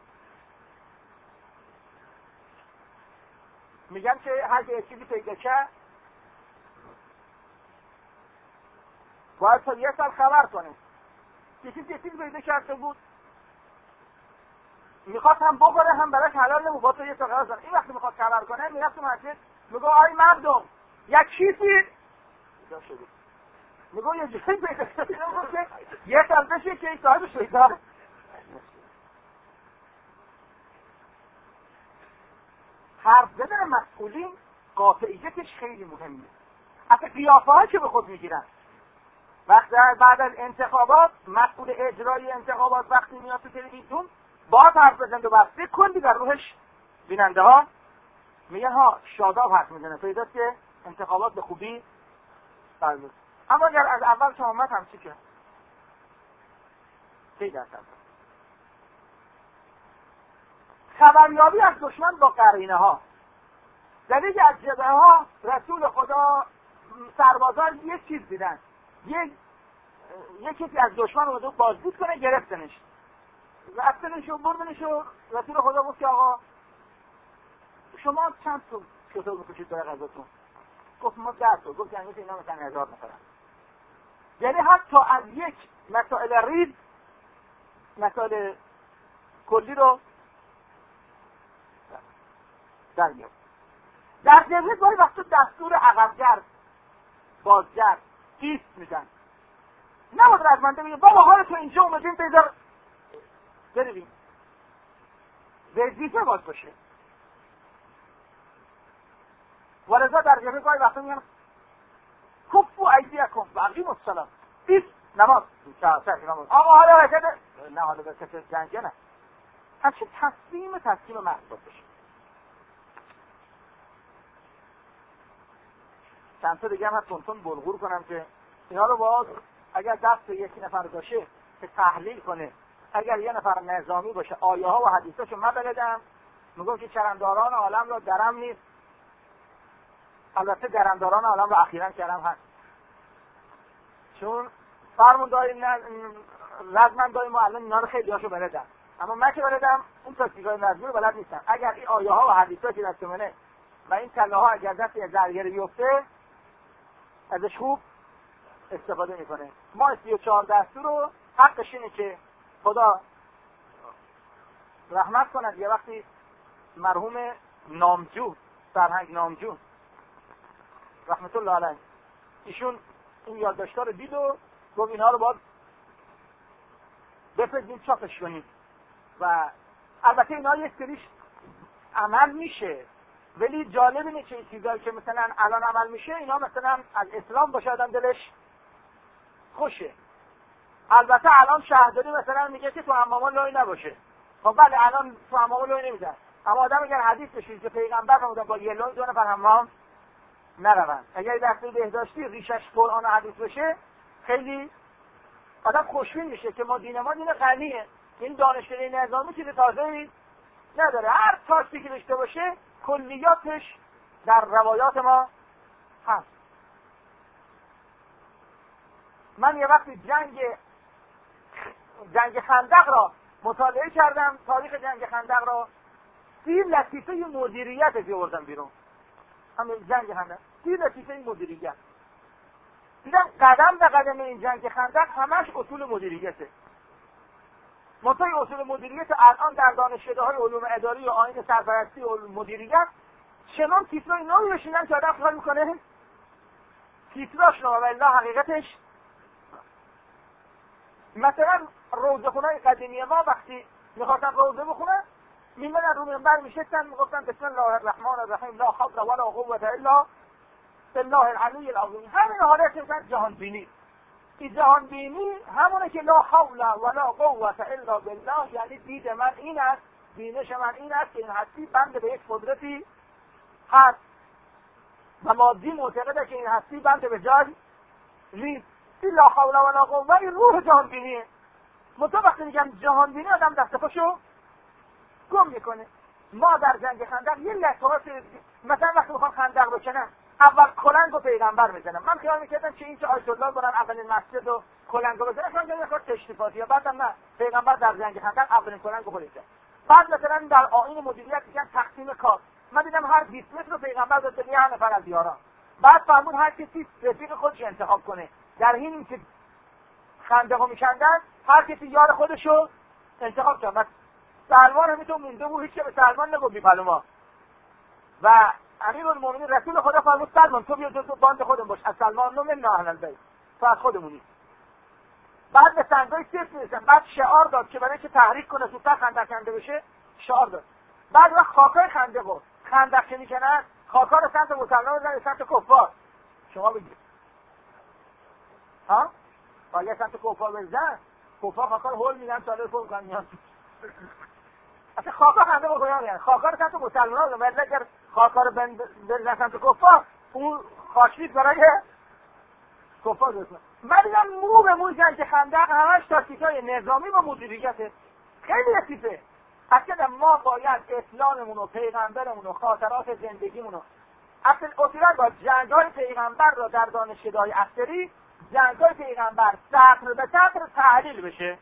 میگن که هر که چیزی پیدا کرد باید تا یه سال خبر کنه. یکی یه چیزی پیدا کرده بود میخواد هم بخوره هم براش حلال نبود، باید تا یه سال خبر کنه. این وقتی میخواد خبر کنه میرفت تو مسجد میگه آی مردم یک چیزی پیدا شده، میگه یه چیزی پیدا شده که یه سال بشه که این صاحب شده. حرف زدن مسئولین قاطعیتش خیلی مهمه. اصلا قیافه ها که به خود میگیرن وقتی بعد از انتخابات مسئول اجرایی انتخابات وقتی میاد تو تلویزیون باز حرف بزنه و بسته کلی در روحش بیننده ها میگن ها شاداب حرف میزنه پیداست که انتخابات به خوبی برگزار. اما اگر از اول که اومد هم چی کرد؟ خیلی اصلا خبریابی از دشمن با قرینه ها. در یک از جبهه ها رسول خدا سربازان یک چیز دیدن، یک یک کسی از دشمن رو بازدید کنه گرفتنش رفتنش و بردنش و رسول خدا گفت که آقا شما چند تا شطور بکشید برای غذاتون؟ گفت ما ده تا. گفت یعنی اینا مثلا هزار نفرن. یعنی حتی از یک مسائل ریز مسائل کلی رو در میاد. در جبهه گاهی وقتا دستور عقبگرد بازگرد ایست میدن. نباید رزمنده میگه بابا حالا تو اینجا اومدین بذار برویم. وظیفه باید باشه. ولذا در جبهه گاهی وقتا میگن کفو ایدیکم و اقیموا الصلاة. ایست نماز. آقا حالا حرکت نه حالا حرکت جنگه نه. همچه تصمیم تصمیم محض باشه. چند تا دیگه هم هست تونتون بلغور کنم که اینا رو باز اگر دست یکی نفر باشه که تحلیل کنه، اگر یه نفر نظامی باشه آیه ها و حدیثاشو من بلدم میگم که چرنداران عالم را درم نیست. البته درمداران عالم را اخیراً کردم هست چون فرمون داریم لازمن داریم معلم اینا رو خیلی هاشو بلدم، اما من که بلدم اون تاکتیکای نظمی رو بلد نیستم. اگر این آیه ها و حدیثا که دست منه و این کله ها اگر دست یه زرگری بیفته ازش خوب استفاده میکنه. ما سی و چهار دستور رو حقش اینه که خدا رحمت کند یه وقتی مرحوم نامجو فرهنگ نامجو رحمت الله علیه ایشون این یادداشت‌ها رو دید و گفت اینا رو باید بفرستیم چاپش کنیم و البته اینا یک سریش عمل میشه ولی جالب اینه که این چیزایی که مثلا الان عمل میشه اینا مثلا از اسلام باشه آدم دلش خوشه. البته الان شهرداری مثلا میگه که تو حمام لای نباشه. خب بله الان تو حمام لای نمیدن، اما آدم اگر حدیث بشه که پیغمبر فرمودن با یه لای دو نفر حمام نروند. اگر دسته بهداشتی ریشش قرآن و حدیث بشه خیلی آدم خوشبین میشه که ما دین ما دین غنیه. این دانشگاه نظامی چیز تازه‌ای نداره، هر تاکتی که داشته باشه کلیاتش در روایات ما هست. من یه وقتی جنگ جنگ خندق را مطالعه کردم، تاریخ جنگ خندق را، سی لطیفه مدیریت از آوردم بیرون. همین جنگ خندق سی لطیفه مدیریت دیدم قدم به قدم این جنگ خندق همش اصول مدیریته. منتهی اصول مدیریت الان در دانشکده‌های علوم اداری و آیین سرپرستی و مدیریت چنان تیترای نوعی بشینن که آدم خیال میکنه تیتراش نوع و الا حقیقتش. مثلا روزه خونه‌های قدیمی ما وقتی میخواستن روزه بخونن میمدن رو منبر میشستن میگفتن بسم الله الرحمن الرحیم لا حول ولا قوة الا بالله العلی العظیم. همین حالت مثلا جهان بینی. این جهان بینی همونه که لا حول ولا قوة الا بالله، یعنی دید من این است، بینش من این است که این هستی بند به یک قدرتی هست و مادی معتقده که این هستی بند به جای نیست. این لا حول ولا قوه، این روح جهان بینیه. منتها وقتی میگم جهان بینی آدم دست پاشو گم میکنه. ما در جنگ خندق یه لحظات مثلا وقتی میخوام خندق بکنم اول کلنگو پیغمبر میزنم. من خیال میکردم که این چه آیت الله برن اولین مسجد و کلنگو بزنم، من یه خورده تشریفاتی یا بعدم نه، پیغمبر در جنگ خندق اولین کلنگو خودش زد. بعد مثلا در آیین مدیریت میگن تقسیم کار، من دیدم هر بیست متر رو پیغمبر داد به یه نفر از یاران. بعد فرمود هر کسی رفیق خودش انتخاب کنه. در حینی که خندقو میکندن هر کسی یار خودشو انتخاب کرد. سلمان همینطور مونده بود، هیچ که به سلمان نگفت بی پلوما. و امیرالمومنین رسول خدا فرمود سلمان تو بیا جزو باند خودمون باش، از سلمان نومن اهل البیت، تو از خودمونی. بعد به سنگای صفر میرسن. بعد شعار داد که برای اینکه تحریک کنه زودتر خندق کنده بشه شعار داد. بعد وقت خاکای خندقو خندق که میکنن خاکا رو سمت مسلمان بزنن سمت کفار. شما بگید ها؟ اگه سمت کفار بزنن کفار خاکا رو هول میدن ساله فول کنن میان. اصلا خاکا خنده با گویا میان، خاکا رو سمت مسلمان رو بزنن. اگر خاکا رو بزنن سمت کفار اون خاکشید برای کفار بزنن. من دیدم مو به مو جنگ خندق همش تاکتیکای نظامی و مدیریته. خیلی لطیفه. اصلا ما باید اسلاممون و پیغمبرمون و خاطرات زندگیمون رو اصلا اصولا با جنگ‌های پیغمبر را در دانشکده‌های عسکری جنگ‌های پیغمبر سطر به سطر تحلیل بشه.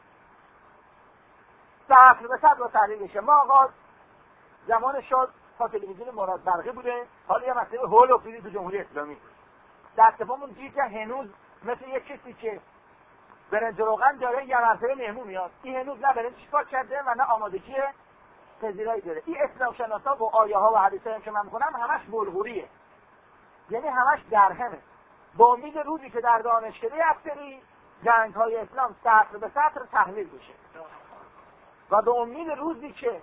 سطر به سطر تحلیل بشه. ما آغاز زمان شد تا تلویزیون مراد برقی بوده، حالا یه مسئله هول و فیزی تو جمهوری اسلامی. دستفامون دید که هنوز مثل یه کسی که برنج و روغن داره یه مرتبه مهمون میاد. این هنوز نه برنج چیکار کرده و نه آمادگی پذیرایی داره. این اسلام شناسا و آیه ها و حدیث هم که من می‌خونم همش بلغوریه. یعنی همش درهمه. با امید روزی که در دانشکده عسکری جنگ‌های اسلام سطر به سطر تحلیل بشه. و به امید روزی که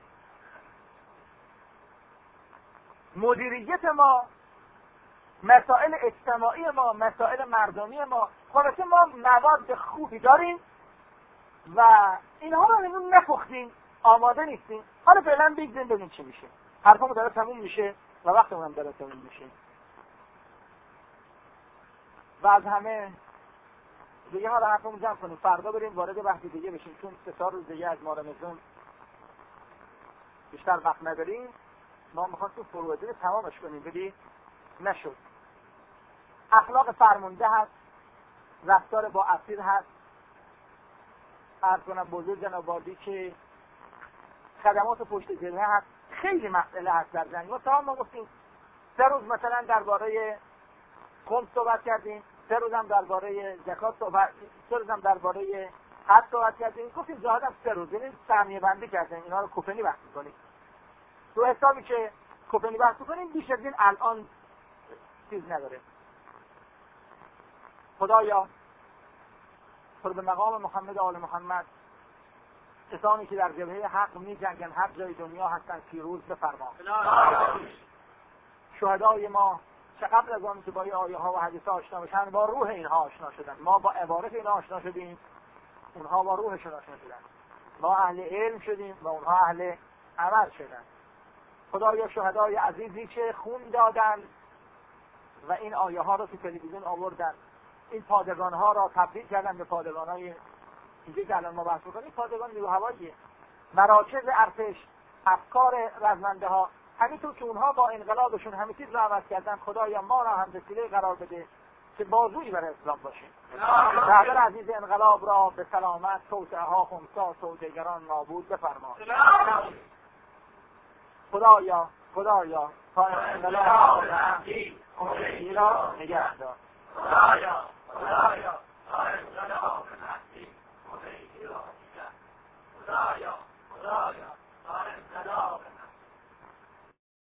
مدیریت ما، مسائل اجتماعی ما، مسائل مردمی ما، خلاصه ما مواد خوبی داریم و اینها رو نمون نپختیم، آماده نیستیم. حالا فعلا بگذاریم ببینیم چی میشه. حرفمون داره تموم میشه و وقتمون هم داره تموم میشه. و از همه دیگه حالا حرفمون جمع کنیم، فردا بریم وارد بحث دیگه بشیم، چون سه چهار روز دیگه از ماه رمضان بیشتر وقت نداریم. ما میخوایم تو فروضه تمامش کنیم، ولی نشد. اخلاق فرمانده هست، رفتار با اسیر هست. عرض کنم بزرگ جناب وادی که خدمات پشت جبهه هست. خیلی مسئله هست در جنگ. ما تمام ما گفتیم سه روز مثلا درباره خمس صحبت کردیم، سه روز هم درباره زکات صحبت، سه روز هم درباره حج صحبت کردیم. گفتیم زیاد هم سه روز، یعنی سهمیه بندی کردیم، اینا رو کوپنی بحث کنیم. تو حسابی که کوپنی بحث کنیم بیش از این الان چیز نداره. خدایا پر به مقام محمد آل محمد کسانی که در جبهه حق می جنگن هر جای دنیا هستن پیروز بفرما. شهدای ما چه قبل از آن که با آیه ها و حدیث آشنا بشن با روح اینها آشنا شدن. ما با عبارت اینها آشنا شدیم، اونها با روحشون آشنا شدن. ما اهل علم شدیم و اونها اهل عمل شدن. خدایا شهدای عزیزی که خون دادن و این آیه ها رو تو تلویزیون آوردن، این پادگان ها را تبدیل کردن به پادگان های اینجا که الان ما بحث می‌کنیم، پادگان نیرو هواییه، مراکز ارتش، افکار رزمنده ها، همینطور که اونها با انقلابشون همه چیز رو عوض کردن. خدایا ما را هم وسیله قرار بده که بازویی برای اسلام باشیم. شهدای عزیز انقلاب را به سلامت توسعه ها خمسا سوداگران نابود بفرما. خدایا خدایا تا انقلاب را نگه دار. خدایا خدایا